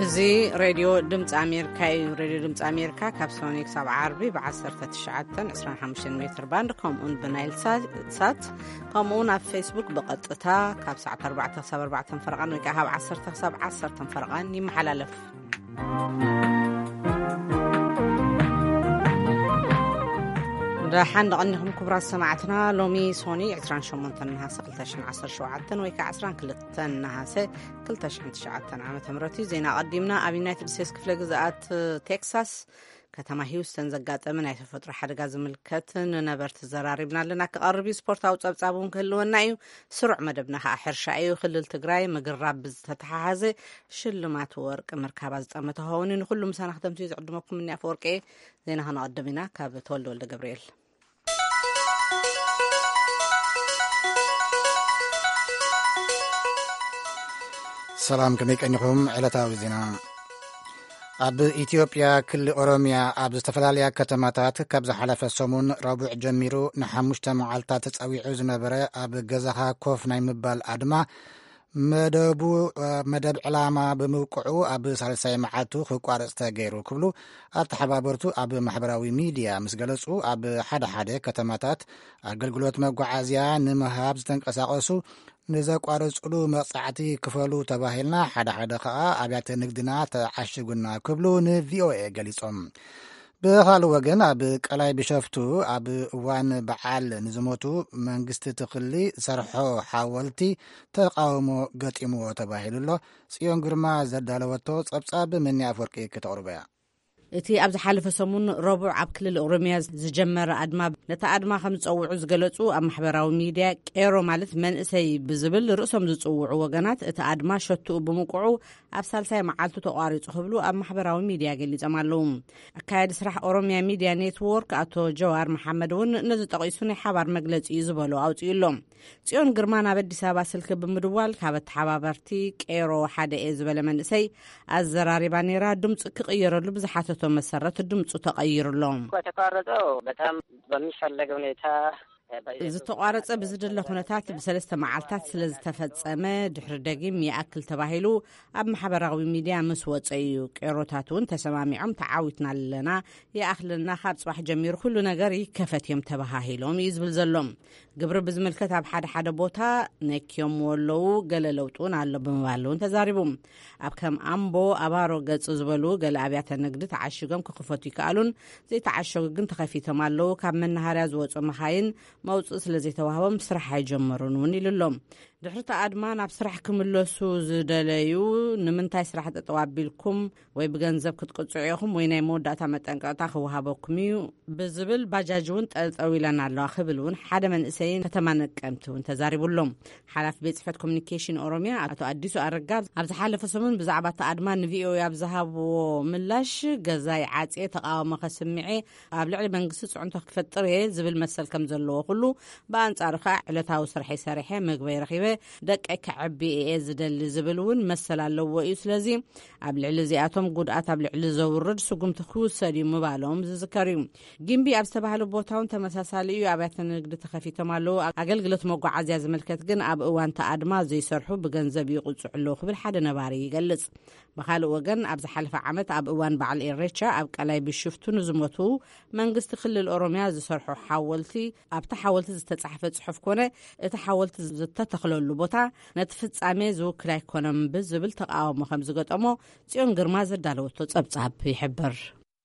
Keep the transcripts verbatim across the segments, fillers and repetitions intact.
زي راديو دمت أمريكا راديو دمت أمريكا كابسونيك سبع عربي بعصرة تشعة عشرين خمسين متر باند كومون بنايل سات كومون على فيسبوك بقطتها كابسعة أربعة سبع أربعة فرقان وكاها بعصرة سبع عصرة فرقان يمحلالف راح نغنيهم كبرى سماعتنا لومي سوني عشرين شمونتن نهاسة قلتاشن عصر شوعتن ويكا عشرين كلتن نهاسة قلتاشن تشعتن عامة مرتي زينا قدمنا أبي يونايتد ستيتس كفل جزاءات تكساس كتما هيوستن زقات من عيث فترة حرقة زملكتن نبرت الزراربنا لنا كقربي سبورت أو تبصابون كلوا نايو سرع مدبنا حرشاي وخلل تجراي مجرب بتتحازي شلمات ورق مركبات أمتهون نخل مسانا خدمتي قدمكم مني أفورك إيه زينا هنقدمنا كبتولد ولد جبريل سلام كميك أنكم علتاوي زينا أب إثيوبيا كل أوروميا أب استفلاليا كتماتات كبز حلف السمون ربع جميرو نحمشت معالتات تسوي عزن برا أب جزها كوف نايم بال أدمى مدبو مدب علامة بموقعو أب سالساي معاتو خقوار استغيرو كبلو أتحبابرتو أب محبراوي ميديا مسجلسو أب حدا حدا كتماتات أقلقلوت مقعازيا نمهاب زتنقساقسو نزاقوارصلو مصعتي كفلو تباهلنا حدا حدا خا أبيات نقدنا تعشقنا كبلو نفيوئي قليصهم بخال وغن أب قلاي بشفتو أب وان بعال نزموتو منغست تخلي سرحو حاولتي تقاومو قطيمو تباهل الله سيون قرما زدالوتو صبصاب مني أفوركي كتغربيا እቲ ኣብ ዝሓለፈ ሰሙን ረቡዕ ኣብ ክልል ኦሮምያ ዝጀመረ ኣድማ ነታ ኣድማ ከም ዝፀውዑ ዝገለጹ ኣብ ማሕበራዊ ሚድያ ቄሮ ማለት መንእሰይ ብዝብል ርእሶም ዝፅውዑ ወገናት እቲ ኣድማ ሸትኡ ብምቁዑ ኣብ ሳልሳይ መዓልቱ ተቋሪጹ ክብሉ ኣብ ማሕበራዊ ሚድያ ገሊፆም ኣለዉ ኣካየዲ ስራሕ ኦሮምያ ሚድያ ኔትዎርክ ኣቶ ጀዋር መሓመድ እውን ነዚ ጠቒሱ ናይ ሓባር መግለፂ እዩ ዝበሎ ኣውፅኡሎም ጽዮን ግርማ ናብ ኣዲስ ኣበባ ስልኪ ብምድዋል ካብ ተሓባበርቲ ቄሮ ሓደ እየ ዝበለ መንእሰይ ኣዘራሪባ ነይራ ድምፂ ክቕየረሉ ብዝሓተቶ መሰረት ድምፁ ተቐይሩሎም ተቋረጸው በጣም በሚፈለግ ሁኔታ ዝተቋረጸ ብዝደለ ኩነታት ብሰለስተ መዓልታት ስለ ዝተፈጸመ ድሕሪ ደጊም ይኣክል ተባሂሉ ኣብ ማሕበራዊ ሚድያ ምስ ወፀ እዩ ቄሮታት እውን ተሰማሚዖም ተዓዊትና ኣለና ይኣክልና ካብ ጽባሕ ጀሚሩ ኩሉ ነገር ይከፈት እዮም ተባሂሎም እዩ ዝብል ዘሎም ግብሪ ብዝምልከት ኣብ ሓደ ሓደ ቦታ ነኪዮም ወለዉ ገለ ለውጡን ኣሎ ብምባል እውን ተዛሪቡ ኣብ ከም ኣምቦ ኣባሮ ገጽ ዝበሉ ገለ ኣብያተ ንግዲ ተዓሽጎም ክኽፈቱ ይከኣሉን ዘይተዓሸጉ ግን ተኸፊቶም ኣለዉ ካብ መናሃርያ ዝወፁ መኻይን መውፅእ ስለ ዘይተዋህቦም ስራሕ ኣይጀመሩን እውን ኢሉሎም ድሕሪ ኣድማ ናብ ስራሕ ክምለሱ ዝደለዩ ንምንታይ ስራሕ ጠጠው ኣቢልኩም ወይ ብገንዘብ ክትቅፅዑ ኢኹም ወይ ናይ መወዳእታ መጠንቀቕታ ክወሃበኩም እዩ ብዝብል ባጃጅ እውን ጠጠው ኢለን ኣለዋ ክብል እውን ሓደ መንእሰይን ከተማ ነቀምቲ እውን ተዛሪቡሎም ሓላፊ ቤት ጽሕፈት ኮሚኒኬሽን ኦሮምያ ኣቶ ኣዲሱ ኣረጋ ኣብ ዝሓለፈ ሰሙን ብዛዕባ እቲ ኣድማ ንቪኦኤ ኣብ ዝሃብዎ ምላሽ ገዛይ ዓፅየ ተቃወሞ ከስምዐ ኣብ ልዕሊ መንግስቲ ጽዕንቶ ክፈጥር እየ ዝብል መሰል ከም ዘለዎ ኩሉ ብኣንጻሩ ከዓ ዕለታዊ ስርሐይ ሰሪሐ ምግበይ ረኺበ ደቀይ ከዕቢ እየ ዝደሊ ዝብል እውን መሰል ኣለዎ እዩ ስለዚ ኣብ ልዕሊ እዚኣቶም ጉድኣት ኣብ ልዕሊ ዘውርድ ስጉምቲ ክውሰድ እዩ ምባሎም ዝዝከር እዩ ግንቢ ኣብ ዝተባህለ ቦታውን ተመሳሳሊ እዩ ኣብያተ ንግዲ ተኸፊቶም ኣለዉ ኣገልግሎት መጓዓዝያ ዝምልከት ግን ኣብ እዋን ተኣድማ ዘይሰርሑ ብገንዘብ ይቕፅዑ ኣለዉ ክብል ሓደ ነባሪ ይገልጽ ብኻልእ ወገን ኣብ ዝሓለፈ ዓመት ኣብ እዋን በዓል ኤሬቻ ኣብ ቀላይ ብሽፍቱ ንዝሞቱ መንግስቲ ክልል ኦሮምያ ዝሰርሑ ሓወልቲ ኣብቲ ሓወልቲ ዝተጻሕፈ ጽሑፍ ኮነ እቲ ሓወልቲ ዝተተኽለሉ ቦታ ነቲ ፍጻሜ ዝውክል ኣይኮነም ብዝብል ተቃውሞ ከም ዝገጠሞ ጽዮን ግርማ ዘዳለወቶ ጸብጻብ ይሕብር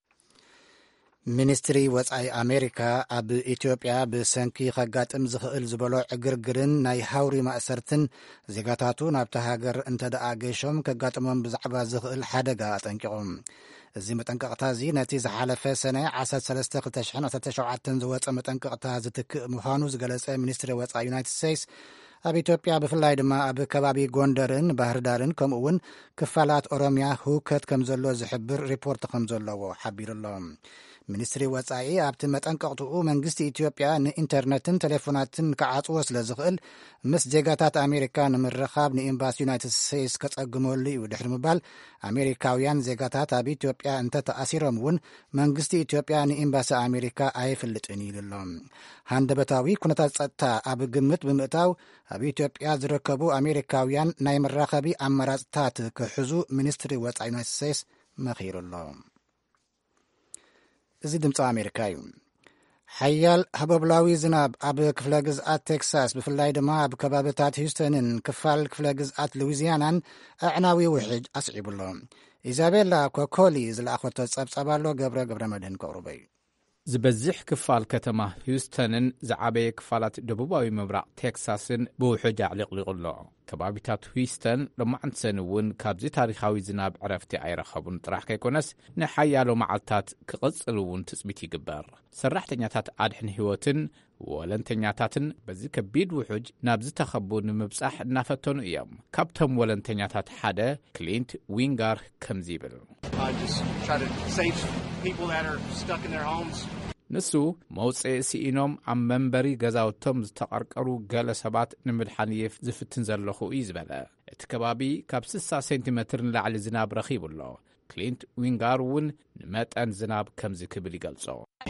ሚኒስትሪ ወጻኢ ኣሜሪካ ኣብ ኢትዮጵያ ብሰንኪ ከጋጥም ዝኽእል ዝበሎ ዕግርግርን ናይ ሃውሪ ማእሰርትን ዜጋታቱ ናብቲ ሃገር እንተደኣ ገሾም ከጋጥሞም ብዛዕባ ዝኽእል ሓደጋ ኣጠንቂቖም እዚ መጠንቀቕታ እዚ ነቲ ዝሓለፈ ሰነ ዓሰርተ ሰለስተ ክልተ ሽሕን ዓሰርተ ሸውዓተን ዝወፀ መጠንቀቕታ ዝትክእ ምዃኑ ዝገለጸ ሚኒስትሪ ወጻኢ ዩናይትድ ስቴትስ ኣብ ኢትዮጵያ ብፍላይ ድማ ኣብ ከባቢ ጎንደርን ባህርዳርን ከምኡ እውን ክፋላት ኦሮምያ ህውከት ከም ዘሎ ዝሕብር ሪፖርት ከም ዘለዎ ሓቢሩሎም ሚኒስትሪ ወጻኢ ኣብቲ መጠንቀቕትኡ መንግስቲ ኢትዮጵያ ንኢንተርነትን ቴሌፎናትን ክዓጽዎ ስለ ዝኽእል ምስ ዜጋታት ኣሜሪካ ንምርኻብ ንኤምባሲ ዩናይትድ ስቴትስ ከጸግመሉ እዩ ድሕሪ ምባል ኣሜሪካውያን ዜጋታት ኣብ ኢትዮጵያ እንተ ተኣሲሮም እውን መንግስቲ ኢትዮጵያ ንኤምባሲ ኣሜሪካ ኣይፍልጥን ኢሉ ኣሎ። ሃንደበታዊ ኩነታት ጸጥታ ኣብ ግምት ብምእታው ኣብ ኢትዮጵያ ዝርከቡ ኣሜሪካውያን ናይ መራኸቢ ኣማራጽታት ክሕዙ ሚኒስትሪ ወጻኢ ዩናይትድ ስቴትስ መኺሩ ኣሎ። እዚ ድምፂ ኣሜሪካ እዩ። ሓያል ሃበብላዊ ዝናብ ኣብ ክፍለ ግዝኣት ቴክሳስ ብፍላይ ድማ ኣብ ከባቢታት ሂውስተንን ክፋል ክፍለ ግዝኣት ሉዊዝያናን ኣዕናዊ ውሕጅ ኣስዒቡሎ። ኢዛቤላ ኮኮሊ ዝለኣኸቶ ጸብጸባሎ ገብረ ገብረ መድህን ከቕርበ እዩ። ዝበዝሕ ክፋል ከተማ ሂውስተንን ዝዓበየ ክፋላት ደቡባዊ ምብራቕ ቴክሳስን ብውሕጅ ኣዕሊቕሊቑሎ። ከባቢታት ሂውስተን ሎማዓንቲ ሰኒ እውን ካብዚ ታሪኻዊ ዝናብ ዕረፍቲ ኣይረኸቡን ጥራሕ ከይኮነስ ንሓያሎ መዓልትታት ክቕጽል እውን ትጽቢት ይግበር። ሰራሕተኛታት ኣድሕን ህይወትን ወለንተኛታትን በዚ ከቢድ ውሕጅ ናብ ዝተኸቡ ንምብጻሕ እናፈተኑ እዮም። ካብቶም ወለንተኛታት ሓደ ክሊንት ዊንጋር ከምዚ ይብል። ንሱ መውፅኢ ሲኢኖም ኣብ መንበሪ ገዛውቶም ዝተቐርቀሩ ገለ ሰባት ንምድሓንየፍ ዝፍትን ዘለኹ እዩ ዝበለ። እቲ ከባቢ ካብ ስሳ ሴንቲሜትር ንላዕሊ ዝናብ ረኺቡሎ። ክሊንት ዊንጋር እውን ንመጠን ዝናብ ከምዚ ክብል ይገልጾ።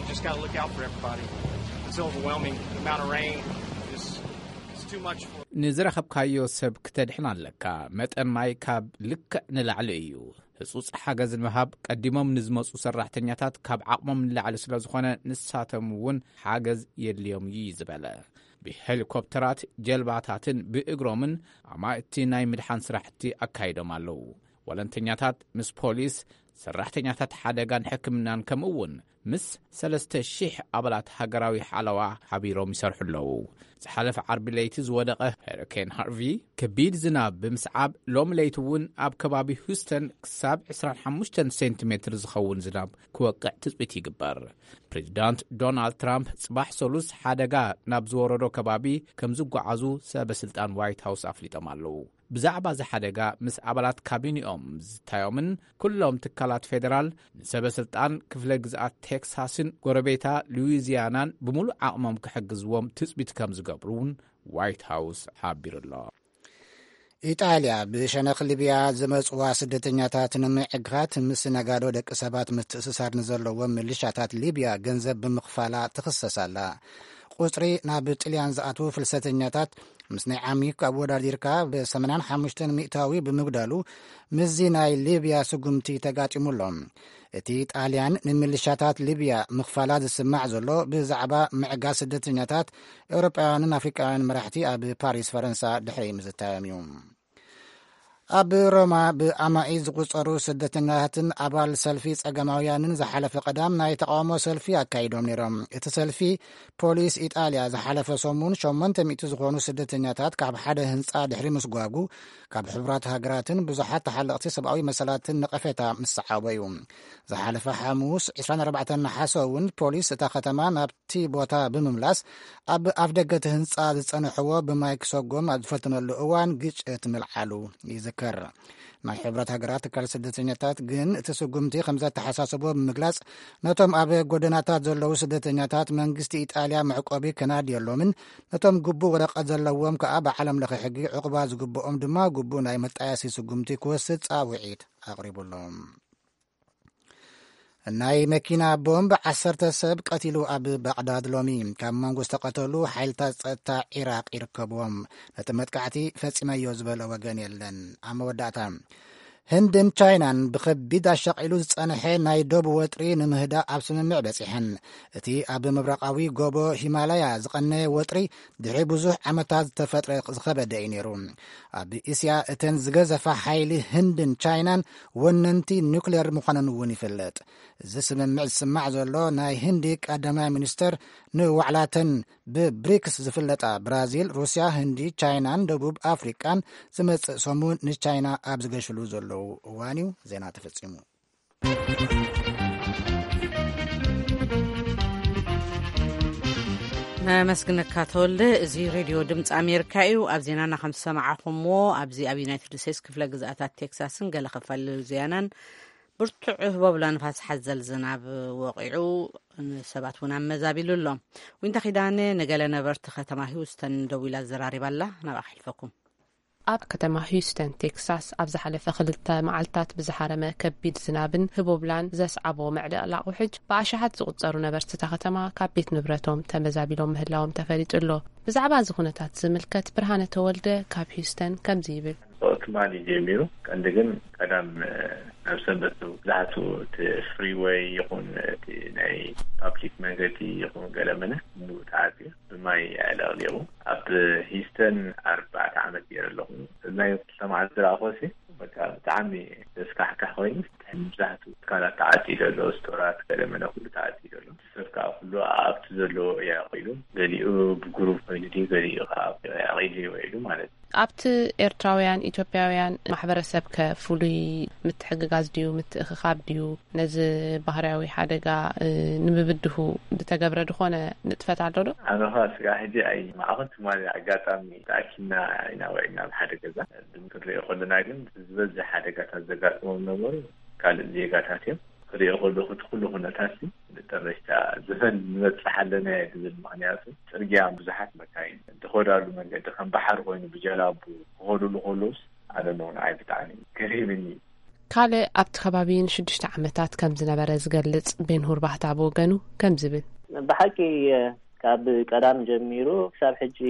ንዝረኸብካዮ ሰብ ክተድሕን ኣለካ። መጠን ማይ ካብ ልክዕ ንላዕሊ እዩ። ህጹጽ ሓገዝ ንምሃብ ቀዲሞም ንዝመፁ ሰራሕተኛታት ካብ ዓቕሞም ንላዕሊ ስለ ዝኾነ ንሳቶም እውን ሓገዝ የድልዮም እዩ ዝበለ። ብሄሊኮፕተራት ጀልባታትን ብእግሮምን ኣማእቲ ናይ ምድሓን ስራሕቲ ኣካይዶም ኣለዉ። ወለንተኛታት ምስ ፖሊስ ሰራሕተኛታት ሓደጋን ሕክምናን ከምኡውን ምስ ሰለስተ ሽሕ ኣባላት ሃገራዊ ሓለዋ ሓቢሮም ይሰርሑ ኣለዉ። ዝሓለፈ ዓርቢ ለይቲ ዝወደቐ ሄሪኬን ሃርቪ ከቢድ ዝናብ ብምስዓብ ሎም ለይቲ እውን ኣብ ከባቢ ሂውስተን ክሳብ ዒስራን ሓሙሽተን ሴንቲሜትር ዝኸውን ዝናብ ክወቅዕ ትጽቢት ይግበር። ፕሬዚዳንት ዶናልድ ትራምፕ ጽባሕ ሰሉስ ሓደጋ ናብ ዝወረዶ ከባቢ ከም ዝጓዓዙ ሰበስልጣን ዋይት ሃውስ ኣፍሊጦም ኣለዉ። ብዛዕባ እዚ ሓደጋ ምስ ኣባላት ካቢኒኦም ዝታዮምን ኩሎም ትካላት ፌደራል ንሰበስልጣን ክፍለ ግዝኣት ቴክሳስን ጎረቤታ ሉዊዝያናን ብምሉእ ዓቕሞም ክሕግዝዎም ትጽቢት ከም ዝገብሩን ዋይት ሃውስ ሓቢሩ ኣሎ። ኢጣልያ ብሸነኽ ሊብያ ዝመጽዋ ስደተኛታት ንምዕግኻት ምስ ነጋዶ ደቂ ሰባት ምትእስሳር ንዘለዎም ሚሊሻታት ሊብያ ገንዘብ ብምኽፋላ ትኽሰሳላ። ቁፅሪ ናብ ጥልያን ዝኣትዉ ፍልሰተኛታት ምስ ናይ ዓሚክ ኣወዳዲርካ ብሰማንያን ሓሙሽተን ሚእታዊ ብምግዳሉ ምዚ ናይ ሊብያ ስጉምቲ ተጋጢሙሎም። እቲ ጣልያን ንምልሻታት ሊብያ ምኽፋላ ዝስማዕ ዘሎ ብዛዕባ ምዕጋዝ ስደተኛታት ኤውሮጳውያንን ኣፍሪቃውያን መራሕቲ ኣብ ፓሪስ ፈረንሳ ድሕሪ ምዝታዮም እዩ። ኣብ ሮማ ብኣማኢ ዝቝጸሩ ስደተኛታትን ኣባል ሰልፊ ጸገማውያንን ዝሓለፈ ቀዳም ናይ ተቃውሞ ሰልፊ ኣካይዶም ነይሮም። እቲ ሰልፊ ፖሊስ ኢጣልያ ዝሓለፈ ሰሙን ሸሞንተ ሚእቲ ዝኾኑ ስደተኛታት ካብ ሓደ ህንፃ ድሕሪ ምስጓጉ ካብ ሕቡራት ሃገራትን ብዙሓት ተሓለቕቲ ሰብኣዊ መሰላትን ነቐፌታ ምስዓበ እዩ። ዝሓለፈ ሓሙስ ዒስራን ኣርባዕተ ናሓሰ እውን ፖሊስ እታ ከተማ ናብቲ ቦታ ብምምላስ ኣብ ኣፍ ደገ እቲ ህንፃ ዝጸንሕዎ ብማይ ክሰጎም ኣብ ዝፈትነሉ እዋን ግጭት ምልዓሉ ይዝከር። ናይ ሕብረት ሃገራት ትካል ስደተኛታት ግን እቲ ስጉምቲ ከም ዘተሓሳስቦ ብምግላጽ ነቶም ኣብ ጎደናታት ዘለዉ ስደተኛታት መንግስቲ ኢጣልያ መዕቆቢ ከናድየሎምን ነቶም ግቡእ ወረቐት ዘለዎም ከዓ ብዓለም ለኸ ሕጊ ዕቑባ ዝግብኦም ድማ ግቡእ ናይ መጣየሲ ስጉምቲ ክወስድ ጻውዒት ኣቕሪቡሎም። ናይ መኪና ቦምብ ዓሰርተ ሰብ ቀቲሉ ኣብ ባግዳድ ሎሚ ካብ መንጎ ዝተቐተሉ ሓይልታት ጸጥታ ኢራቅ ይርከብዎም። ነቲ መጥቃዕቲ ፈጺመዮ ዝበለ ወገን የለን። ኣብ መወዳእታ ህንድን ቻይናን ብከቢድ ኣሸቂሉ ዝጸንሐ ናይ ዶብ ወጥሪ ንምህዳእ ኣብ ስምምዕ በጺሐን። እቲ ኣብ ምብራቃዊ ጎቦ ሂማላያ ዝቐነየ ወጥሪ ድሕሪ ብዙሕ ዓመታት ዝተፈጥረ ዝኸበደ እዩ ነይሩ። ኣብ እስያ እተን ዝገዘፋ ሓይሊ ህንድን ቻይናን ወነንቲ ኒውክሌር ምዃነን እውን ይፍለጥ። እዚ ስምምዕ ዝስማዕ ዘሎ ናይ ህንዲ ቀዳማይ ሚኒስተር ንዋዕላተን ብብሪክስ ዝፍለጣ ብራዚል፣ ሩስያ፣ ህንዲ፣ ቻይናን ደቡብ ኣፍሪቃን ዝመጽእ ሰሙን ንቻይና ኣብ ዝገሽሉ ዘለዉ እዋን እዩ። ዜና ተፈጺሙ። መስግነካ ተወልደ እዚ ሬድዮ ድምፂ ኣሜሪካ እዩ። ኣብ ዜናና ከም ዝሰማዓኹምዎ ኣብዚ ኣብ ዩናይትድ ስቴትስ ክፍለ ግዝኣታት ቴክሳስን ገለ ክፋል ሉዊዝያናን ብርቱዕ ህበብላ ንፋስ ሓዘል ዝናብ ወቂዑ ሰባት እውን ኣመዛቢሉ ኣሎ ወይንታ ኺዳነ ነገለ ነበርቲ ከተማ ሂውስተን ደው ኢላ ዘራሪባላ ናብ ኣሕልፈኩም ኣብ ከተማ ሂውስተን ቴክሳስ ኣብ ዝሓለፈ ክልተ መዓልታት ብዝሓረመ ከቢድ ዝናብን ህቡብላን ዘስዓቦ መዕደቕ ላቑሕጅ ብኣሽሓት ዝቁፀሩ ነበርትታ ከተማ ካብ ቤት ንብረቶም ተመዛቢሎም ምህላዎም ተፈሊጡ ኣሎ ብዛዕባ እዚ ኩነታት ዝምልከት ብርሃነ ተወልደ ካብ ሂውስተን ከምዚ ይብል ኦትማን ጀሚሩ ቀንድግን ቀዳም ናብ ሰንበት ዛቱ ፍሪዌይ ይኹን ናይ ፓብሊክ መንገዲ ይኹን ገለመነ ሙታዓት ብማይ ያላልዩ ኣብ ሂውስተን ኣርባዕተ ዓመት የረለኹ ናይ ሰማዕት ዝራኾሲ በቃ ብጣዕሚ ተስካሕካ ኮይኑ ዛቱ ካላት ተዓፂደሎ ስቶራት ገለመነ ኩሉ ተዓፂደሎ ሰብካ ኩሉ ኣብቲ ዘሎ ያ ቆይሉ ገሊኡ ብግሩፕ ኮይኑ ዲ ገሊኡ ካብ ያቂሉ ይወይሉ ማለት ኣብቲ ኤርትራውያን ኢትዮጵያውያን ማሕበረሰብ ከፍሉይ ምትሕግጋዝ ድዩ ምትእኽኻብ ድዩ ነዚ ባህርያዊ ሓደጋ ንምብድሁ ዝተገብረ ድኾነ ንጥፈት ኣሎ ዶ? ኣነኻ ስጋ ሕጂ ኣይ ማዕኸት ማለ ኣጋጣሚ ተኣኪና ኢና ወዒና ብሓደ ገዛ ድምክንሪኦ ከለና ግን ዝበዝሕ ሓደጋታት ዘጋጥሞም ነበሩ ካልእ ዜጋታት እዮም ክሪኦ ከለኹ እቲ ኩሉ ኩነታት ብጠረሽታ ዝፈን ንበፅሕ ኣለና ዝብል ምክንያቱ ፅርግያ ብዙሓት መካይን እንትኸዳሉ መንገዲ ከም ባሕር ኮይኑ ብጀላቡ ክኸዱሉ ከለውስ ኣደነው ንዓይ ብጣዕሚ ገሪብኒ ካልእ ኣብቲ ከባቢ ንሽዱሽተ ዓመታት ከም ዝነበረ ዝገልጽ ቤንሁር ባህታ ብወገኑ ከም ዝብል ብሓቂ ካብ ቀዳም ጀሚሩ ክሳብ ሕጂ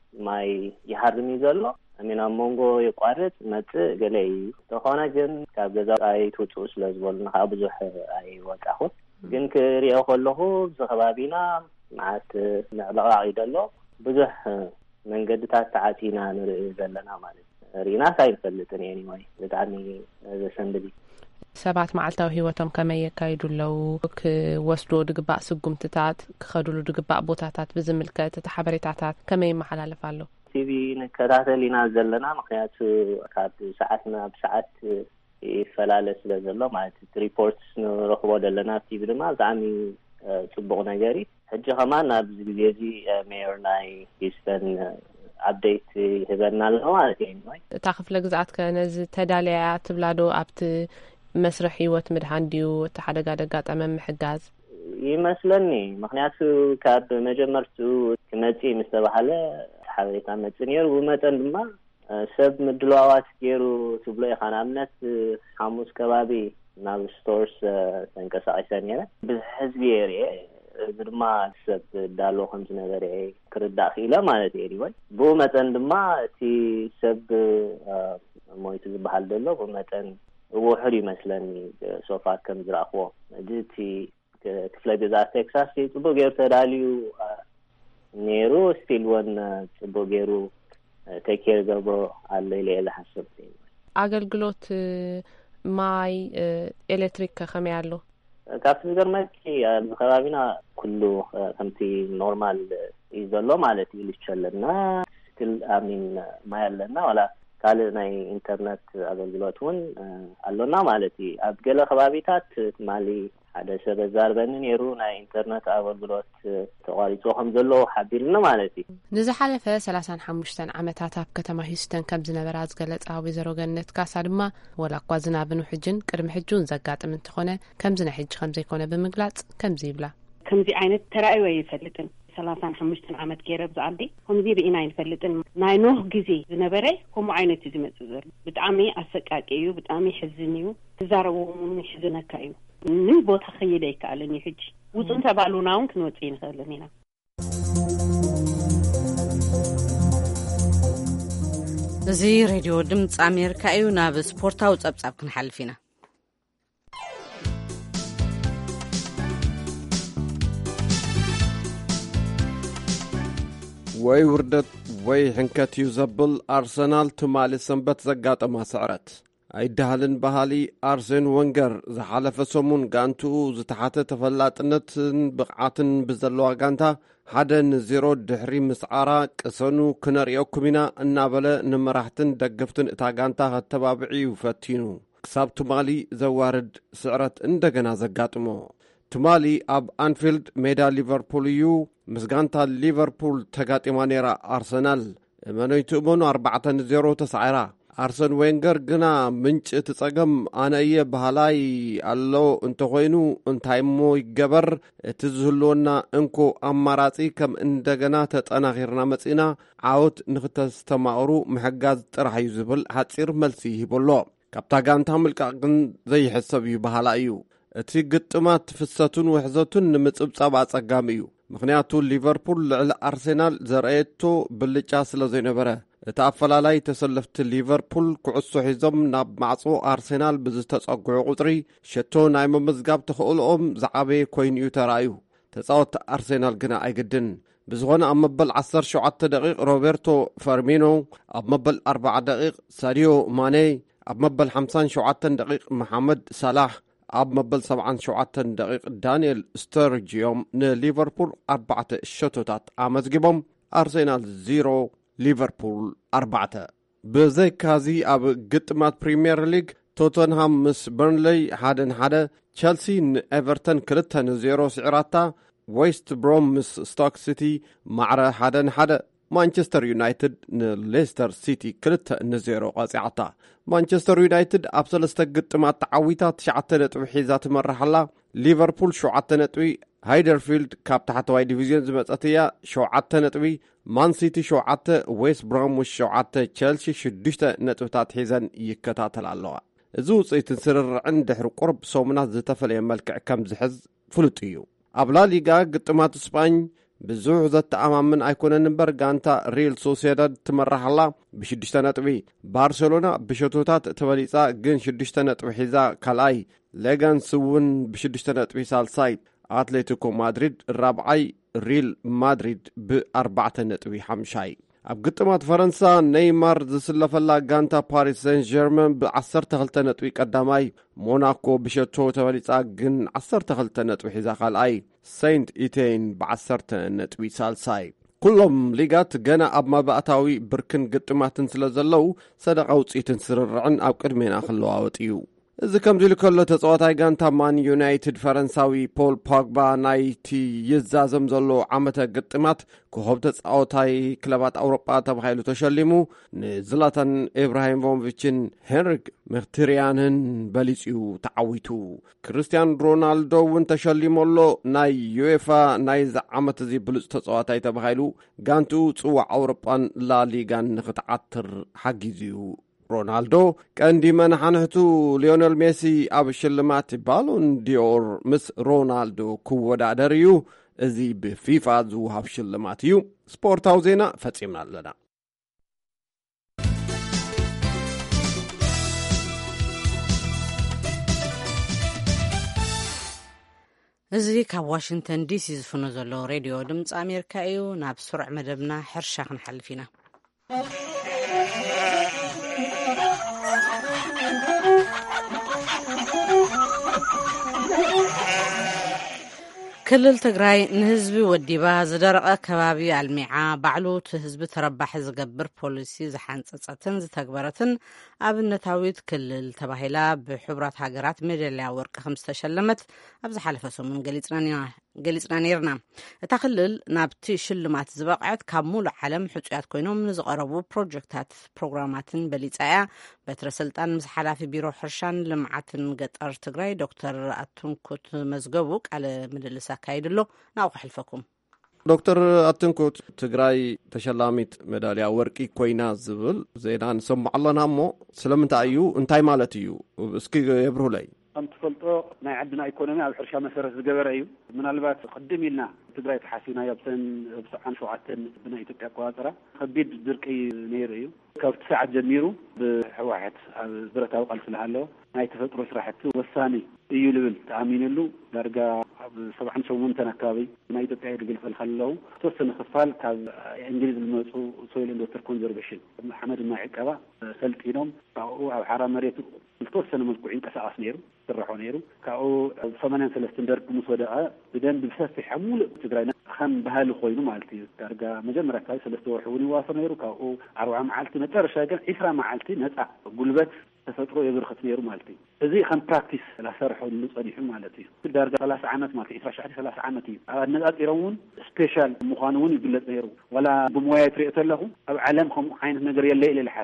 ማይ ይሃርም እዩ ዘሎ ኣሚና ሞንጎ ይቋርጥ መጽእ ገለይ ተኾነ ግን ካብ ገዛ ኣይ ትውፅኡ ስለ ዝበሉና ካብ ብዙሕ ኣይ ወጣኹ ግን ክሪኦ ከለኹ ዝኸባቢና ማዓት ምዕበቓቕ ይደሎ ብዙሕ መንገድታት ተዓፂና ንርኢ ዘለና ማለት ሪና ሳይፈልጥን ኤኒዌይ ብጣዕሚ ዘሰንብድ ሰባት መዓልታዊ ህይወቶም ከመይ የካይዱ ኣለው ክወስዶ ድግባእ ስጉምትታት ክኸድሉ ድግባእ ቦታታት ብዝምልከት እቲ ሓበሬታታት ከመይ ይመሓላለፍ ኣሎ ቲቪ ንከታተሊና ዘለና ምክንያቱ ካብ ሰዓት ናብ ሰዓት ይፈላለ ስለ ዘሎ ማለት ሪፖርትስ ንረኽቦ ዘለና ቲቪ ድማ ብጣዕሚ ፅቡቕ ነገር እዩ ሕጂ ከማን ኣብዚ ግዜ እዚ ሜየር ናይ ሂውስተን ኣፕዴት ይህበና ኣሎ ማለት እዩ እታ ክፍለ ግዝኣት ከነዚ ተዳልያ ትብላዶ ኣብቲ መስርሕ ህይወት ምድሓን ድዩ እቲ ሓደጋ ደጋጠመ ምሕጋዝ ይመስለኒ ምክንያቱ ካብ መጀመርቱ ክመፅእ ምስ ተባሃለ ሓበሬታ መፅእ ነይሩ ብመጠን ድማ ሰብ ምድለዋዋት ገይሩ ትብሎ ኢኻ ንኣብነት ሓሙስ ከባቢ ናብ ስቶርስ ተንቀሳቒሰ ነይረ ብህዝቢ የርአ እዚ ድማ ሰብ ዳሎ ከም ዝነበረ ክርዳእ ክኢለ ማለት እዩ ወይ ብኡ መጠን ድማ እቲ ሰብ ሞይቱ ዝበሃል ዘሎ ብመጠን ውሑድ ይመስለኒ ሶፋር ከም ዝረኽቦ እቲ ክፍለ ግዛት ቴክሳስ ፅቡቅ ገይሩ ተዳልዩ ነይሩ ስቲል ወን ፅቡቅ ገይሩ ተኬር ገብሮ ኣሎ ኢለ ዝሓስብ ኣገልግሎት ማይ ኤሌክትሪክ ከመይ ኣሎ ካብቲ ዝገርመኪ ኣብ ከባቢና ኩሉ ከምቲ ኖርማል እዩ ዘሎ ማለት እዩ ልቸለና ስቲል ኣሚን ማይ ኣለና ዋላ ካልእ ናይ ኢንተርነት ኣገልግሎት እውን ኣሎና ማለት እዩ ኣብ ገለ ከባቢታት ማሊ ሓደ ሰብ ዛርበኒ ነይሩ ናይ ኢንተርነት ኣገልግሎት ተቋሪፁ ከም ዘሎ ሓቢርና ማለት እዩ ንዝሓለፈ ሰላሳ ወሓሙሽተ ዓመታት ኣብ ከተማ ሂውስተን ከም ዝነበራ ዝገለጻ ወይዘሮ ገነት ካሳ ድማ ወላ እኳ ዝናብን ውሕጅን ቅድሚ ሕጁን ዘጋጥም እንትኾነ ከምዚ ናይ ሕጂ ከም ዘይኮነ ብምግላጽ ከምዚ ይብላ ከምዚ ዓይነት ተራእዩ ኣይፈልጥን ሰላሳ ወሓሙሽተ ዓመት ገይረ ብዛዕዲ ከምዚ ርኢና ይፈልጥን ናይ ኖህ ግዜ ዝነበረ ከምኡ ዓይነት እዩ ዝመጽእ ዘሎ ብጣዕሚ ኣሰቃቂ እዩ ብጣዕሚ ሕዝን እዩ ተዛረበውን ሕዝነካ እዩ ምን ቦታ ኸይደ ይከኣለን ይሕጂ ውፅን ተባሉና እውን ክንወፅእ ንኽእልን ኢና እዚ ሬድዮ ድምፂ ኣሜሪካ እዩ ናብ ስፖርታዊ ጸብጻብ ክንሓልፍ ኢና ወይ ውርደት ወይ ሕንከት እዩ ዘብል ኣርሰናል ትማሊ ሰንበት ዘጋጠማ ስዕረት ኣይዳሃልን ባህሊ ኣርሴን ወንገር ዝሓለፈ ሰሙን ጋንትኡ ዝተሓተ ተፈላጥነትን ብቕዓትን ብዘለዋ ጋንታ ሓደ ንዜሮ ድሕሪ ምስዓራ ቅሰኑ ክነሪኦኩም ኢና እናበለ ንመራሕትን ደገፍትን እታ ጋንታ ከተባብዒ ፈቲኑ ክሳብ ትማሊ ዘዋርድ ስዕረት እንደገና ዘጋጥሞ ትማሊ ኣብ አንፊልድ ሜዳ ሊቨርፑል እዩ ምስ ጋንታ ሊቨርፑል ተጋጢማ ነይራ ኣርሰናል እመነይቱ እመኑ ኣርባዕተ ንዜሮ ተሳዒራ ኣርሰን ዌንገር ግና ምንጭ ትጸገም ኣነ እየ ባህላይ ኣሎ እንተኾይኑ እንታይ ሞ ይገበር እቲ ዝህልወና እንኮ ኣማራጺ ከም እንደገና ተጠናኺርና መጺና ዓወት ንኽተስተማቕሩ ምሕጋዝ ጥራሕ እዩ ዝብል ሓጺር መልሲ ይሂበሎ። ካብታ ጋንታ ምልቃቕ ግን ዘይሕሰብ እዩ ባህላ እዩ። እቲ ግጥማት ፍሰቱን ውሕዘቱን ንምጽብጻብ ኣጸጋሚ እዩ። ምክንያቱ ሊቨርፑል ልዕሊ ኣርሴናል ዘርአየቶ ብልጫ ስለ ዘይነበረ እቲ ኣፈላላይ ተሰለፍቲ ሊቨርፑል ኩዕሶ ሒዞም ናብ ማዕጾ ኣርሴናል ብዝተጸጉዑ ቁጥሪ ሸቶ ናይ መመዝጋብ ተኽእልኦም ዝዓበየ ኮይኑ እዩ ተራእዩ። ተጻወቲ ኣርሴናል ግና ኣይግድን። ብዝኾነ ኣብ መበል ዓሰርተ ሸውዓተ ደቂቕ ሮቤርቶ ፈርሚኖ፣ ኣብ መበል ኣርባዓ ደቂቕ ሳዲዮ ማኔ፣ ኣብ መበል ሓምሳን ሸውዓተን ደቂቕ መሐመድ ሳላሕ፣ ኣብ መበል ሰብዓን ሸውዓተን ደቂቕ ዳንኤል ስተርጅዮም ንሊቨርፑል ኣርባዕተ ሸቶታት ኣመዝጊቦም ኣርሴናል ዜሮ ሊቨርፑል ኣርባዕተ። ብዘይካዚ ኣብ ግጥማት ፕሪምየር ሊግ ቶተንሃም ምስ በርንሌይ ሓደ ንሓደ፣ ቸልሲ ንኤቨርተን ክልተ ንዜሮ ስዕራታ፣ ዌስት ብሮም ምስ ስቶክ ሲቲ ማዕረ ሓደ ንሓደ፣ ማንቸስተር ዩናይትድ ንሌስተር ሲቲ ክልተ ንዜሮ ቐጺዓታ። ማንቸስተር ዩናይትድ ኣብ ሰለስተ ግጥማት ተዓዊታ ትሽዓተ ነጥቢ ሒዛ ትመርሓላ። ሊቨርፑል ሸውዓተ ነጥቢ፣ ሃይደርፊልድ ካብ ታሕተዋይ ዲቪዝዮን ዝመጸት እያ ሸውዓተ ነጥቢ፣ ማንሲቲ ሸውዓተ፣ ዌስት ብሮምዊች ሸውዓተ፣ ቸልሲ ሽዱሽተ ነጥብታት ሒዘን ይከታተል ኣለዋ። እዚ ውጽኢትን ስርርዕን ድሕሪ ቁርብ ሰሙናት ዝተፈለየ መልክዕ ከም ዝሕዝ ፍሉጥ እዩ። ኣብ ላሊጋ ግጥማት እስፓኝ ብዙሕ ዘተኣማምን ኣይኮነን እምበር ጋንታ ሪል ሶሲዳድ ትመራሓላ ብሽዱሽተ ነጥቢ። ባርሴሎና ብሸቶታት ተበሊጻ ግን ሽዱሽተ ነጥቢ ሒዛ ካልኣይ፣ ሌጋንስ እውን ብሽዱሽተ ነጥቢ ሳልሳይ፣ ኣትሌቲኮ ማድሪድ ራብዓይ፣ ሪል ማድሪድ ብኣርባዕተ ነጥቢ ሓምሻይ። ኣብ ግጥማት ፈረንሳ ኔይማር ዝስለፈላ ጋንታ ፓሪስ ሰን ጀርመን ብዓሰርተ ክልተ ነጥቢ ቀዳማይ፣ ሞናኮ ብሸቶ ተበሊጻ ግን ዓሰርተ ክልተ ነጥቢ ሒዛ ካልኣይ፣ ሴንት ኢቴን ብዓሰርተ ነጥቢ ሳልሳይ። ኩሎም ሊጋት ገና ኣብ መባእታዊ ብርክን ግጥማትን ስለ ዘለው ሰደቃ ውጽኢትን ስርርዕን ኣብ ቅድሜና ክለዋወጥ እዩ። እዚ ከምዚ ኢሉ ከሎ ተጻዋታይ ጋንታ ማን ዩናይትድ ፈረንሳዊ ፖል ፖግባ ናይቲ ይዛዘም ዘሎ ዓመተ ግጥማት ኮኸብ ተጻዋታይ ክለባት ኣውሮጳ ተባሂሉ ተሸሊሙ ንዝላታን ኢብራሂሞቪችን ሄንሪክ ምክትርያንን በሊጽዩ ተዓዊቱ። ክርስቲያን ሮናልዶ እውን ተሸሊሞሎ ናይ ዩኤፋ ናይ ዓመት እዚ ብሉጽ ተጻዋታይ ተባሂሉ ጋንቱ ጽዋዕ ኣውሮጳን ላሊጋን ንኽትዓትር ሓጊዙ እዩ። ሮናልዶ ቀንዲ መናሓንሕቱ ሊዮኔል ሜሲ ኣብ ሽልማት ባሎን ዲዮር ምስ ሮናልዶ ክወዳደር እዩ። እዚ ብፊፋ ዝውሃብ ሽልማት እዩ። ስፖርታዊ ዜና ፈጺምና ኣለና። እዚ ካብ ዋሽንግተን ዲሲ ዝፍኖ ዘሎ ሬድዮ ድምፂ ኣሜሪካ እዩ። ናብ ስሩዕ መደብና ሕርሻ ክንሓልፍ ኢና። ክልል ትግራይ ንህዝቢ ወዲባ ዝደረቐ ከባቢ ኣልሚዓ ባዕሉ እቲ ህዝቢ ተረባሒ ዝገብር ፖሊሲ ዝሓንፀፀትን ዝተግበረትን ኣብነታዊት ክልል ተባሂላ ብሕቡራት ሃገራት ሜዳልያ ወርቂ ከም ዝተሸለመት ኣብ ዝሓለፈ ሰሙን ገሊፅና ነርና። እታ ክልል ናብቲ ሽልማት ዝበቕዐት ካብ ሙሉእ ዓለም ሕፁያት ኮይኖም ንዝቐረቡ ፕሮጀክታት ፕሮግራማትን በሊፃ እያ። በትረ ስልጣን ምስ ሓላፊ ቢሮ ሕርሻን ልምዓትን ገጠር ትግራይ ዶክተር ኣትንኩት መዝገቡ ቃለ ምልልስ አካይድሎ ናው ክሕልፈኩም። ዶክተር ኣትንኩት ትግራይ ተሸላሚት ሜዳልያ ወርቂ ኮይና ዝብል ዜና ንሰምዕ ኣለና እሞ ስለምንታይ እዩ እንታይ ማለት እዩ እስኪ የብርሁለይ። ከም ትፈልጦ ናይ ዓድና ኢኮኖሚ ኣብ ሕርሻ መሰረት ዝገበረ እዩ። ምናልባት ቅድም ኢልና ትግራይ ተሓሲብና ኣብተን ብሰዓን ሸውዓተን ብናይ ኢትዮጵያ ኣቆፃፅራ ከቢድ ድርቂ ነይሩ እዩ። ካብ ትስዓት ጀሚሩ ብሕወሓት ኣብ ብረታዊ ቃልሲ ዝሃለወ ናይ ተፈጥሮ ስራሕቲ ወሳኒ እዩ ልብል ተኣሚንሉ ዳርጋ ኣብ ሰብዓን ሸሞንተን ኣካባቢ ናይ ኢትዮጵያ ዝግልፈል ከለዉ ተወሰነ ክፋል ካብ እንግሊዝ ዝመፁ ሶይል ኤንድ ዋተር ኮንዘርቬሽን ሓመድ ማይ ዕቀባ ሰልጢኖም ካብኡ ኣብ ሓራ መሬት ዝተወሰነ መልክዑ ይንቀሳቀስ ነይሩ ስራሖ ነይሩ። ካብኡ ሰማንያን ሰለስተን ደርቂ ምስ ወደቐ ብደንብ ብሰፊሕ ሙሉእ ትግራይ ከም ባህሊ ኮይኑ ማለት እዩ። ዳርጋ መጀመርያ ኣካባቢ ሰለስተ ወርሒ እውን ይዋፈር ነይሩ። ካብኡ ኣርባዓ መዓልቲ መጨረሻ ግን ዒስራ መዓልቲ ነፃ ጉልበት ተፈጥሮ የብርክት ነይሩ ማለት እዩ። እዚ ከም ፕራክቲስ ላሰርሐሉ ፀኒሑ ማለት እዩ። ዳርጋ ሰላሳ ዓመት ማለት ዒስራ ሸሕተ ሰላሳ ዓመት እዩ። ኣነፃፂሮም እውን ስፔሻል ምዃኑ እውን ይግለጽ ነይሩ። ወላ ብሞያ ትሪኦ ተለኹ ኣብ ዓለም ከምኡ ዓይነት ነገር የለ ኢለ ዝሓስብ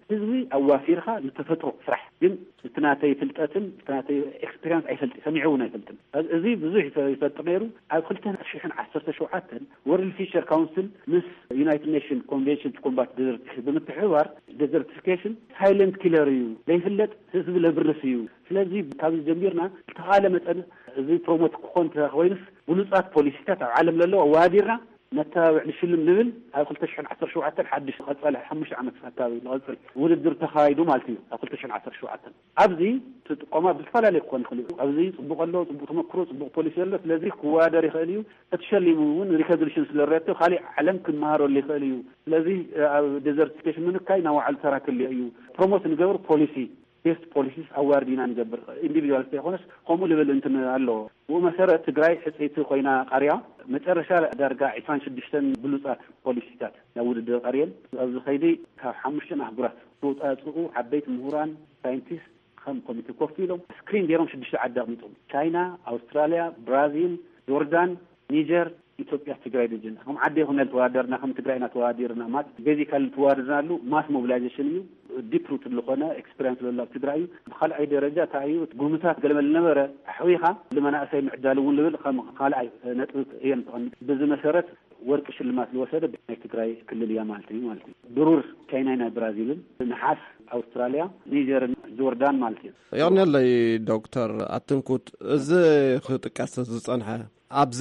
ህዝቢ ኣዋፊርካ ንተፈጥሮ ስራሕ ግን እትናተይ ፍልጠትን እትናተይ ኤክስፒሪንስ ኣይፈልጥ ሰሚዑውን ኣይፈልጥን እዚ ብዙሕ ይፈጥር ነይሩ ኣብ ክልተ ሺህ ዓሰርተ ሸውዓተ ወርልድ ፊሸር ካውንስል ምስ ዩናይትድ ኔሽን ኮንቬንሽን ቱ ኮምባት ዴዘርቲፊኬሽን ብምትሕብባር ዴዘርቲፊኬሽን ሳይለንት ኪለር እዩ ዘይፍለጥ ህዝቢ ለብርስ እዩ ስለዚ ካብዚ ጀሚርና ተኻለ መጠን እዚ ፕሮሞት ክኾን ተኾይንስ ብሉፃት ፖሊሲታት ኣብ ዓለም ለለዎ ኣዋዲርና نتابع نشلم نبل أقول تشحن عشر شو عتل حدش قصة حمش عمك فتاوي الغزل ولد تخايدو مالتي أقول تشحن عشر شو عتل أبزي تقوم بالفعل اللي يكون خليه أبزي صبغ الله صبغ مكروه صبغ بوليس الله لذي قوادر يخليه تشلمون ريكادريشن سلرته خالي علم كل مهار اللي خليه لذي ديزرتيفيكيشن منه كاي نوع التراك اللي أيو بروموت نجبر بوليسي بيست بوليسيس أواردينا نجبر individual تيخونس قوموا لبل انتن قالوا ومسارة تجراي حسيت خوينا قرية متأرشة درجة عشان شدشتن بلوزات بوليسيات نود القرية أبز خيدي كحمشنا أخبرات صوت أسوق حبيت مهوران ساينتيست خم كوميتي كوفيلو سكرين ديرهم شدش عدا ميتهم تشاينا أستراليا برازيل يوردان نيجر إثيوبيا تجراي ديجن هم عدي هنا توادرنا هم تجراينا توادرنا مات بيزيكال توادرنا له ماس موبلايزيشن يو ديب روت اللي خنا إكسبيرينس ولا تجرايو بخال أي درجة تعيو تقومتها قلنا النمرة حويها لما أنا أسمع عدالون لبل خم خال أي نتوت هي بزم مسارات وركش الماس الوسادة تجراي كل اليوم مالتي مالتي ضرور كينانا برازيل نحاس أستراليا نيجر جوردان مالتي يعني الله دكتور أتنكوت إذا خطك أساس عنها أبز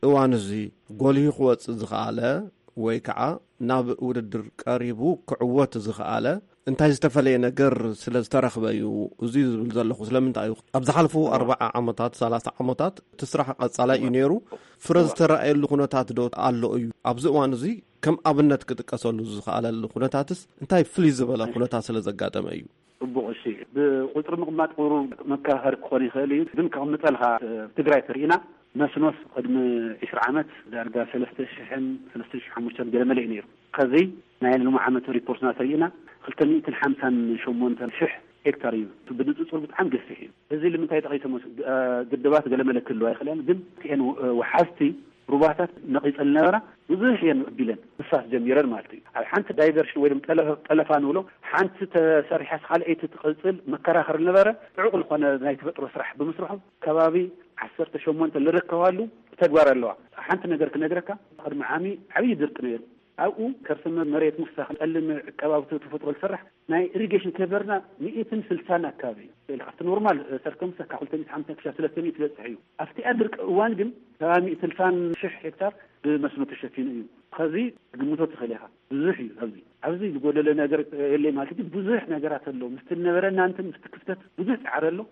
وانزي قولي قوة زغالة ويكعة ناب ودر قريبو كعوة زغالة انت هستفلي نجر سلز ترخبيو وزيز بالزلخ وسلم انت ايو أبز حلفو أربع عمتات ثلاثة عمتات تسرح قصالة ينيرو فرز ترى اللقونتات دوت قالو ايو أبز وانزي كم أبنت كتكسلو زغالة اللقونتاتس انت فليز بلا قونتات سلزقاتم ايو ربع الشيء بقطر مقمات قرون مكاهر كوني خالي بنك مثلها تقرأي ترينا ناس قدم عشر عامات درجة ثلاثة شحن ثلاثة شحن مشترك جل مليونير خذي نعين لهم عامات ريبورت ناسرينا خلت مئة الحمسان شومون شح هكتاريو بدو تصور بتحم قصيه هذي اللي من تاي تقيت مس قدبات جل ملك كله خلينا دم كأن وحاستي رباطات نقيس النارة وزيش ين بيلن بصاص جميرة مالتي حنت دايفرشن ويلم تلف تلفان ولو حنت تسرح خال أي تتقصل مكراخر النبرة عقل خنا ناي تفتر وسرح بمسرحه كبابي عسرت شومون اللي ركوالو تدوار اللوع حنت نقدر نقدرك هذا معامي عبيد درك نير أو كرسمة مريت مستخل قال كباب تفتر الفرح ناي إريجيشن كبرنا مئة سلسانة كابي الخط نورمال سركمسة كحولت مئة حمسة كشاف ثلاثمية ثلاثة أفتي أدرك وانجم ثاني سلسان شح هكتار بمسنو تشفين أيوه خذي قمتو تخليها بزحي هذي عزي بقول لنا نجار اللي ما كتب بزح نجارات له مستنى برنا أنت مستكفتت بزح عرله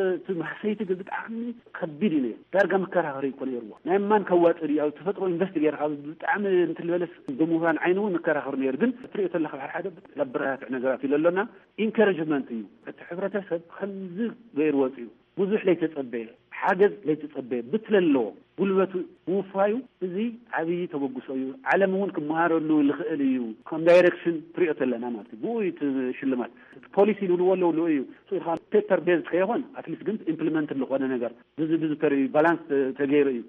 تمحسيت قلت عمي خبيني درجة مكرها غريب كل يروح نعم ما نكوات ريا أو تفتروا إنفستيجر هذا تعمل أنت اللي بلس دموعان عينه مكرها غريب يردن طريقة اللي خل حدا لبرات نجارات لنا إنكارجمنت أيوه تحبرتها سب خلز غير واتيو بزح ليس تصبيه حاجز ليس تصبيه بتللو ولبتو وفايو زي عبي توقسويو علمون كمهارو له الخيليو كم دايركشن طريقة لنا مالتي بوي شلمات بوليسي لو ولا لو ايو سو خان بيتر بيز خيهون اتليست كنت امبلمنت لو وانا نجار بز بز تري بالانس تغيريو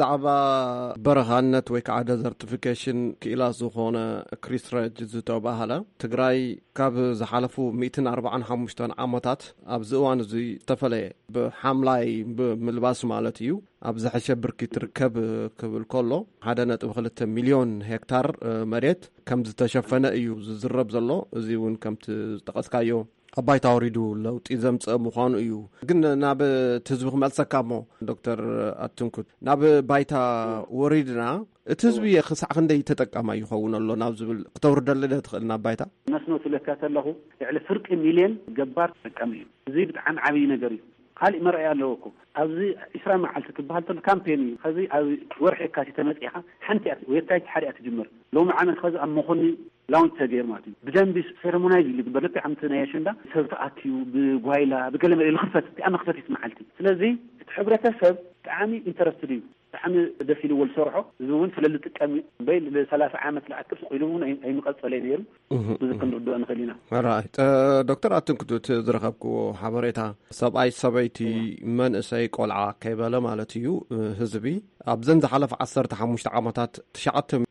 بزعبا برهانت ويك عادة زرتيفيكيشن كإلا زخونة كريس ريج زيتو باهلا تقراي كاب زحالفو مئتين أربعة حمشتان عامتات أبزوان زي تفلي بحاملاي بملباس مالتيو أبزحشة بركي تركب كبل كله هذا نتبخلت مليون هكتار مريت كم زتشفنا ايو زرب زلو زيون كم تقسكايو أباي توريدو لو تيزمت مخان ايو قلنا ناب تزبخ ملسكامو دكتور أتنكت ناب بايتا وريدنا تزبي خص عندي تتقام يخون الله نابزبل قطور دلله تخلنا بايتا مسنوت لك له يعني فرق مليون جبار تقامي زيد عن عبي نجري قال مرأي لوكو أبزي إسرائيل معلتك بهالتل كامبيني خذي أو ورحي كاتي تمسيحة حنتي ويرتاج حريقة تجمر لو معامل خذي أم مخني لون تغيير ماتي بجنب سيرمونايز اللي بلطي عمتنا يشندا سرتاتيو بغايلا بكلمه الخفت انا خفت اسمعلتي ስለዚህ ሕብረተሰብ تعامي انترستدي تعامي دفيل والسرعه زون فلل تقامي بين ثلاثة عامات لعكس قيلون اي مقصلين يرو بذكر ردو ان خلينا رايت دكتور اتنكدو تزرخبكو حبريتا سباي سبايتي من اساي قلعه كيبله مالتيو حزبي ابزن زحلف عشرة خمسة عامات تشعت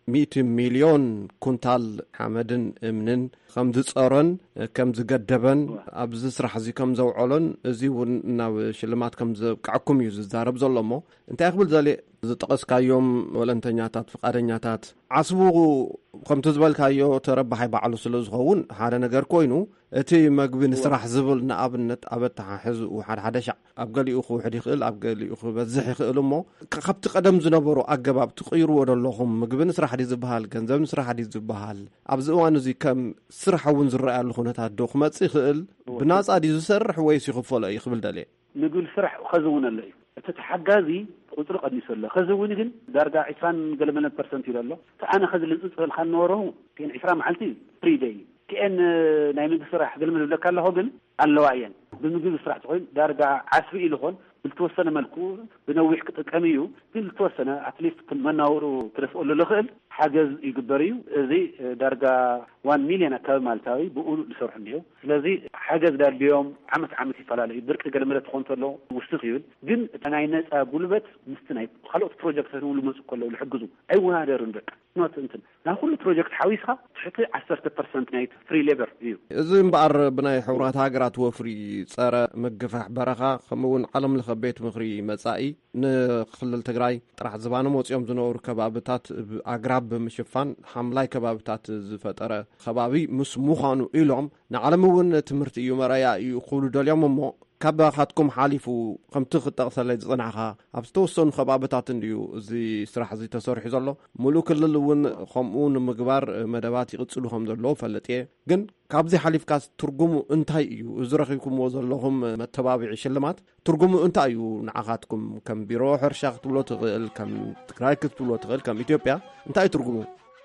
ሚእቲ ሚልዮን ኩንታል ሓመድን እምንን ከም ዝጸረን ከም ዝገደበን ኣብዚ ስራሕ እዚ ከም ዘውዕሎን እዚ እውን ናብ ሽልማት ከም ዘብቅዐኩም እዩ ዝዛረብ ዘሎ እሞ እንታይ ክብል ዘለ ዝጠቐስካዮም ወለንተኛታት ፍቃደኛታት ዓስቡ ከምቲ ዝበልካዮ ተረባሓይ ባዕሉ ስለ ዝኸውን ሓደ ነገር ኮይኑ እቲ መግቢ ንስራሕ ዝብል ንኣብነት ኣብ ኣተሓሕዙ ሓደ ሓደ ሻዕ ኣብ ገሊኡ ክውሕድ ይኽእል ኣብ ገሊኡ ክበዝሕ ይኽእል እሞ ካብቲ ቀደም ዝነበሩ ኣገባብ ትቕይርዎ ዘለኹም ምግቢ ንስራሕ ዲ ዝበሃል ገንዘብ ንስራሕ ዲ ዝበሃል ኣብዚ እዋን እዚ ከም ስራሕ እውን ዝረኣያሉ ኩነታት ዶ ክመፅእ ይኽእል ብናፃ ዲ ዝሰርሕ ወይስ ይኽፈሎ እዩ ክብል ደልየ ምግቢ ስራሕ ከዝውን ኣሎ እዩ እቲ ተሓጋዚ ቁፅሪ ቀኒሱ ኣሎ ከዝውን ግን ዳርጋ ዒስራን ገለመለ ፐርሰንት ኢሉ ኣሎ ኣነ ከዚ ልፅፅል ካንወሮ ግን ዒስራ መዓልቲ ፍሪ ደይ كأن نايم بسرعة قبل ما نبدأ كله هجن اللواعين بنجيب بسرعة تقول درجة عصري لهون بالتوسنة ملكور بنوح كميو بالتوسنة أتليست كمناور وترسول له حاجز يقدريو زي درجة واحد مليون كمال تاوي بقول بسرعة ميو لذي حاجز دار اليوم عمت عمت فلالة يدرك قبل ما تكون تلو وستغير جن أنا الناس بقولبت مستنايب خلوا بروجكت هنقول مسك كله والحجزوا أي واحد يرندك نوت أنت لا كل بروجكت حويسها تحكي عشرة بالمئة نايت فري ليبر يو زين بقر بناي حورات هاجرات وفري صار مجفح برخة خمون علم لخبيت مغري مسائي نخلل تجراي راح زبانه موت يوم زنور كبابتات أقرب بمشفان حملاي كبابتات زفترة خبابي مسموخانو إلهم نعلمون تمرت يوم رايا يقولوا دول يوم مو كبا خاتكم حالفو كم تخطق سلي صنعها ابستوسن خبابتات انديو زي سراح زي تصرح يزلو ملوك اللون خمون مغبار مدبات يقصلوهم دلو فلطيه ግን ካብዚ ሓሊፍካስ ትርጉሙ እንታይ እዩ ዝረኺብኩም ወዘለኹም መተባብዒ ሽልማት ትርጉሙ እንታይ እዩ ንዓኻትኩም ከም ቢሮ ሕርሻ ክትብሎ ትኽእል ከም ትግራይ ክትብሎ ትኽእል ከም ኢትዮጵያ እንታይ ትርጉሙ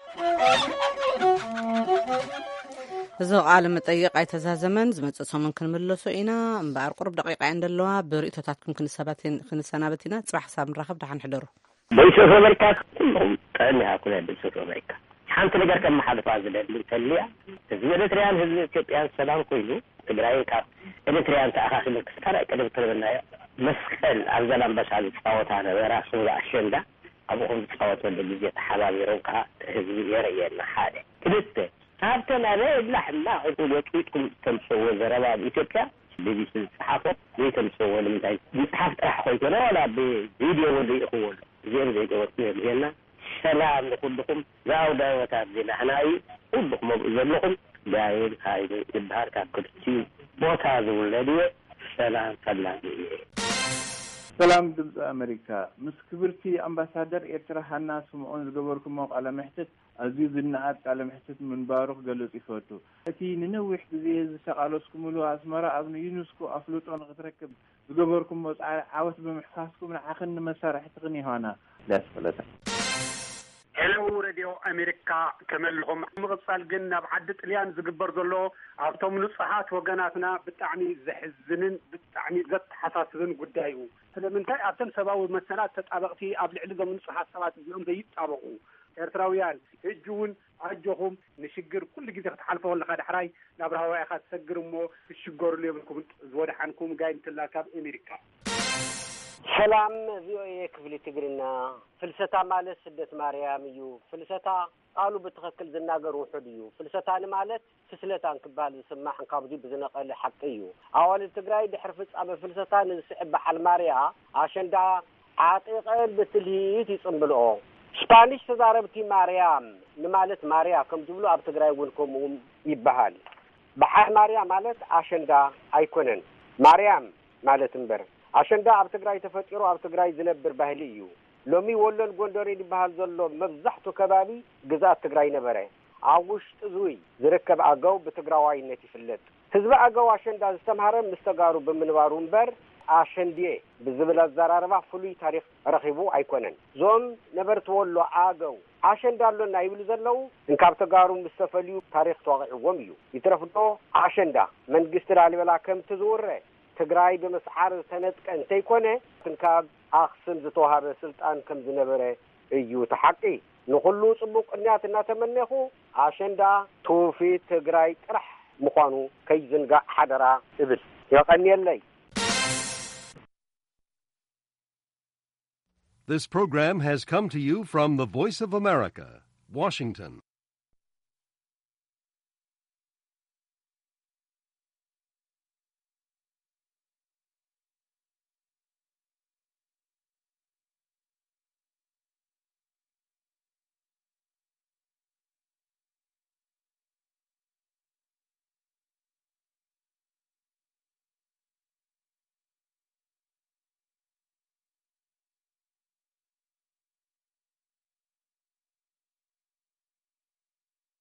እዚ ቃል መጠይቅ ኣይተዛዘመን ዝመጽእ ሰሙን ክንምለሶ ኢና እምበር ቁርብ ደቂቃ እንደለዋ ብርእቶታትኩም ክንሰባትን ክንሰናበትና ጽባሕ ሳብ ንራኸብ ዳሓን ሕደሩ በይሶ አሜሪካ ኩሎም ቀንያ ኩለ በይሶ አሜሪካ ሓንቲ ነገር ከም ማሕለፋ ዝደል ተልያ እዚ ኤርትራን ህዝቢ ኢትዮጵያን ሰላም ኮይኑ ትግራይ ካብ ኤርትራን ተኣኻኺሉ ክስታራይ ቀደም ተበናያ መስቀል ኣብዘላም በሻል ጻወታ ነበራ ሱራ አሸንዳ ኣብኹም ጻወታ ወደ ግዜ ተሓባቢሮም ካ ህዝቢ የረየና ሓደ ክልተ ታብተና ለላሕና እቁል ወጥቁም ተምሰው ዘረባ ኢትዮጵያ ቢቢሲ صحافه يتمسوا ولا متاي صحافه راح خوينا ولا بفيديو ولا يخول زين زي قلت لنا سلام لكلكم زاو داوتا بنا حناي كلكم زلكم داير هاي البحر كاكتي بوتا زولدي سلام سلام سلام دبز أمريكا مسكبرتي أمباسادر إرترا حنا سمعون زغبركم على محتت عزيز النعات على محتت من باروخ قالوا إفوتو أتي ننوح بزي سقالوسكم ولو أسمرا أبن يونسكو أفلوتون غتركب زغبركم عاوت بمحساسكم من عاقن مسارح تغني هانا لا سفلتا هلو راديو أمريكا كملهم مغصال قلنا بعد طليان زقبر ذلو عبتهم نصحات وقناتنا بتعني زحزنن بتعني زت حساسن قدايو فلمنتاي عبتم سباوي مسنات تتعبقتي قبل علقهم نصحات سبات اليوم زي يتعبقوا إرتراويان هجون عجوهم نشجر كل جزء تحالفه ولا خاد حراي نبرهوا يا خاد سجرمو الشجور اللي بكم زود عنكم جاي تلاقى أمريكا سلام زيوي كفلي تقرنا فلسطة مالت سدة مريم يو فلسطة قالوا بتخكل زناقر وحديو فلسطة مالت فسلتان كبال سماح قابضي بزنقل حقيو أول تقراي بحرفت أبا فلسطة نسحب بحال ماريا عشان دا عاطيق بتلهيت يصنبلو سبانيش تضاربتي مريم نمالت ماريا كم جبلو أب تقراي ولكم يبهال بحال ماريا مالت عشان دا أيكونن مريم مالت مبر عشان دا أب تقراي تفتيرو أب تقراي زنبر بهليو لومي ولن قندوري بهال زلو مبزحتو كبابي قزات تقراي نبره عوش تزوي زركب أقو بتقراوي نتي فلت تزبع أقو عشان دا استمهرم مستقارو بمنوارو مبر عشان دي بزبل الزراربع فلوي تاريخ رخيبو أيكونن زوم نبرت ولو أقو عشان دا لنا يبلو زلو انكاب تقارو مستفليو تاريخ تواقع وميو يترفضو عشان دا من قستر علي بلا كم تزوره تقراي بمسعار سنتك انت يكونه تنكاب أخصم زتوهاب سلطان كم زنبره ايو تحقي نخلو صبوك انياتنا تمنيخو عشان دا توفي تقراي ترح مخانو كي زنقا حدرا ابل يقني اللي This program has come to you from the Voice of America, Washington.